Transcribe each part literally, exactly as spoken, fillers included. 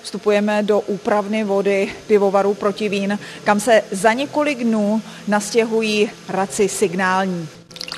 vstupujeme do úpravny vody pivovaru Protivín, kam se za několik dnů nastěhují raci signální.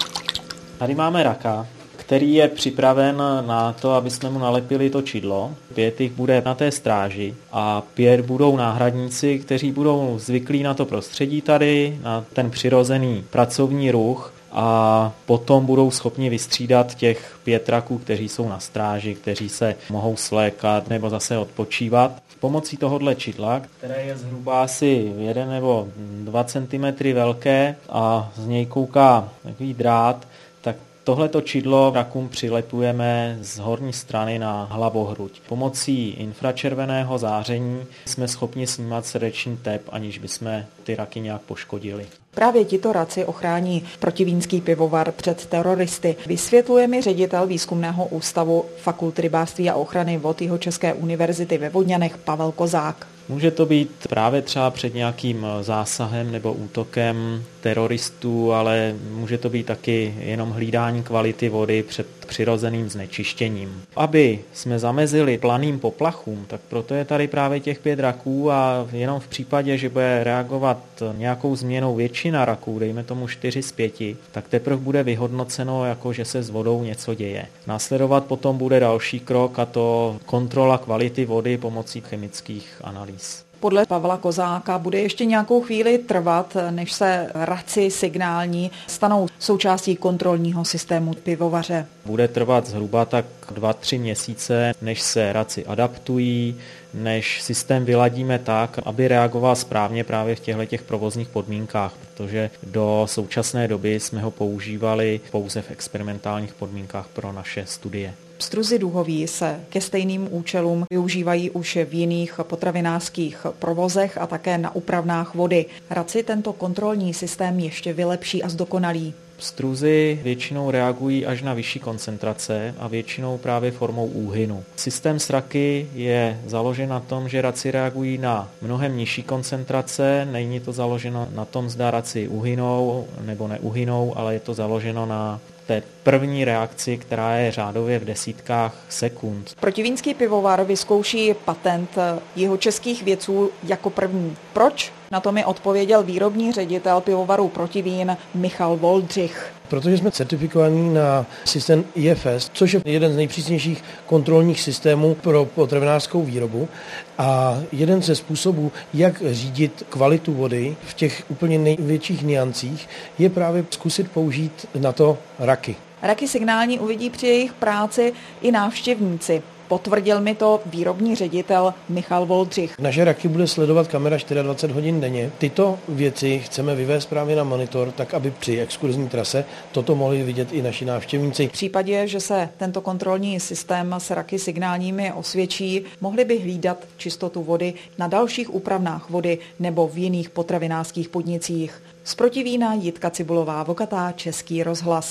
Tady máme raka, který je připraven na to, aby jsme mu nalepili to čidlo. Pět jich bude na té stráži a pět budou náhradníci, kteří budou zvyklí na to prostředí tady, na ten přirozený pracovní ruch a potom budou schopni vystřídat těch pět raků, kteří jsou na stráži, kteří se mohou svlékat nebo zase odpočívat. Pomocí tohohle čidla, které je zhruba asi jeden nebo dva centimetry velké a z něj kouká takový drát, tak tohleto čidlo rakům přilepujeme z horní strany na hlavohruď. Pomocí infračerveného záření jsme schopni snímat srdeční tep, aniž bychom ty raky nějak poškodili. Právě tito raci ochrání protivínský pivovar před teroristy. Vysvětluje mi ředitel výzkumného ústavu Fakulty rybářství a ochrany vod Jihočeské univerzity ve Vodňanech Pavel Kozák. Může to být právě třeba před nějakým zásahem nebo útokem teroristů, ale může to být taky jenom hlídání kvality vody před přirozeným znečištěním. Aby jsme zamezili planým poplachům, tak proto je tady právě těch pět raků a jenom v případě, že bude reagovat nějakou změnou většina raků, dejme tomu čtyři z pěti, tak teprve bude vyhodnoceno, jako že se s vodou něco děje. Následovat potom bude další krok a to kontrola kvality vody pomocí chemických analýz. Podle Pavla Kozáka bude ještě nějakou chvíli trvat, než se raci signální stanou součástí kontrolního systému pivovaře. Bude trvat zhruba tak dva tři měsíce, než se raci adaptují, než systém vyladíme tak, aby reagoval správně právě v těchto provozních podmínkách, protože do současné doby jsme ho používali pouze v experimentálních podmínkách pro naše studie. Pstruzy duhoví se ke stejným účelům využívají už v jiných potravinářských provozech a také na úpravnách vody. Raci tento kontrolní systém ještě vylepší a zdokonalí. Pstruzy většinou reagují až na vyšší koncentrace a většinou právě formou úhynu. Systém s raky je založen na tom, že raci reagují na mnohem nižší koncentrace, není to založeno na tom, zda raci uhynou nebo neuhynou, ale je to založeno na té první reakci, která je řádově v desítkách sekund. Protivínský pivovar vyzkouší patent jihočeských vědců jako první. Proč? Na to mi odpověděl výrobní ředitel pivovaru Protivín Michal Voldřich. Protože jsme certifikovaní na systém I F S, což je jeden z nejpřísnějších kontrolních systémů pro potravinářskou výrobu a jeden ze způsobů, jak řídit kvalitu vody v těch úplně největších niancích, je právě zkusit použít na to raky. Raky signální uvidí při jejich práci i návštěvníci. Potvrdil mi to výrobní ředitel Michal Voldřich. Naše raky bude sledovat kamera dvacet čtyři hodin denně. Tyto věci chceme vyvést právě na monitor, tak aby při exkurzní trase toto mohli vidět i naši návštěvníci. V případě, že se tento kontrolní systém s raky signálními osvědčí, mohli by hlídat čistotu vody na dalších úpravnách vody nebo v jiných potravinářských podnicích. Z Protivína Jitka Cibulová Vokatá, Český rozhlas.